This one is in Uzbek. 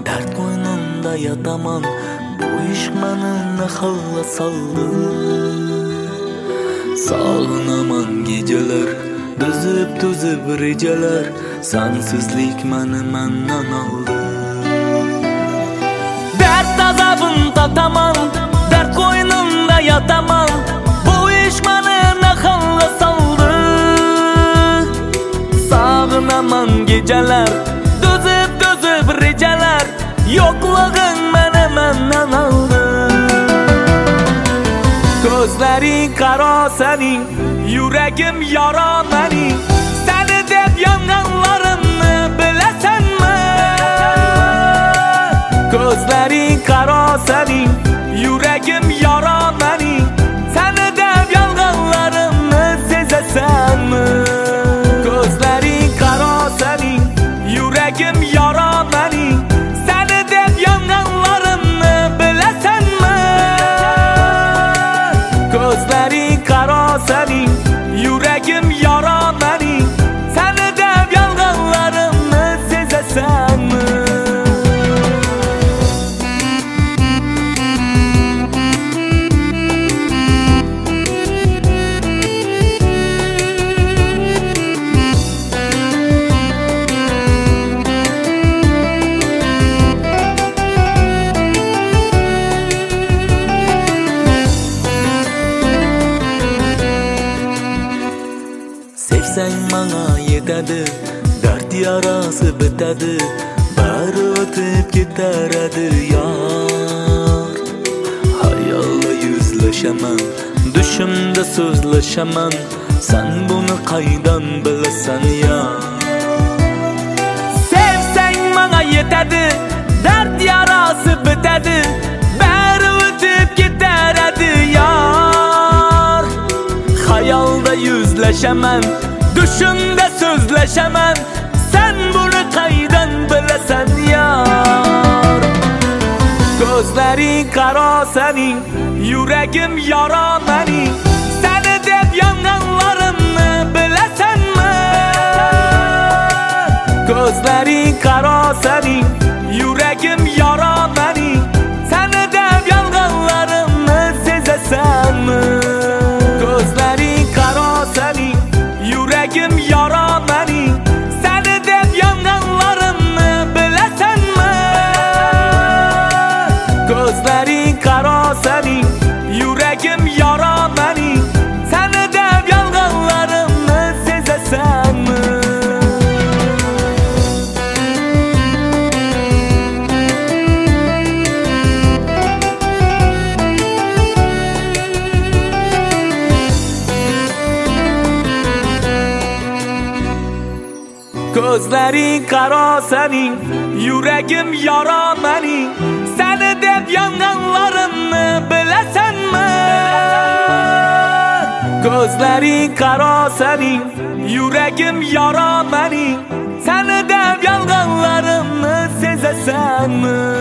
dard qo'ynimda yotaman, bu ishq meni nahalla soldi. Sog'inaman gejalar, tuzib rejalar, sensizlik meni mendan oldi. Dard azabın tataman, dard qo'ynimda yotaman, bu ishq meni nahalla soldi. Sog'inaman gejalar, tuzib rejalar, yo'qlig'ing meni mendan oldi. Ko'zlaring qaro sening, yuragim yara mening, seni deb yonganlarimni bilasanmi? Ko'zlaring qaro sening, yuragim yara mening, seni deb yonganlarimni sezasanmi? Ko'zlaring qaro sening, yuragim yara mening, seni deb yonganlarimni bilasanmi? Ko'zlaring qaro sening, yuragim yara mening, seni deb yonganlarimni sezasanmi? Sevsang bana yetadi, dard yarasi bitadi, bari o'tib ketaradi yor. Hayolda yuzlashaman, dushimda so'zlashaman, sen buni qaydan bilasan yor? Sevsang bana yetadi, dard yarasi bitadi, bari o'tib ketaradi yor. Hayolda yuzlashaman, dushimda so'zlashaman, sen buni qaydan bilasan yor? Ko'zlaring qaro sening, yuragim yara mening, seni deb yonganlarimni bilasanmi? Ko'zlaring qaro sening, yuragim yara mening, seni deb yonganlarimni sezasanmi? Ko'zlaring qaro sening, yuragim yara mening, seni deb yonganlarimni bilasanmi? Ko'zlaring qaro sening, yuragim yara mening, seni deb yonganlarimni sezasanmi? Ko'zlaring qaro sening, yuragim yara mening, seni deb yonganlarimni bilasanmi? Ko'zlaring qaro sening, yuragim yara mening, seni deb yonganlarimni sezasanmi?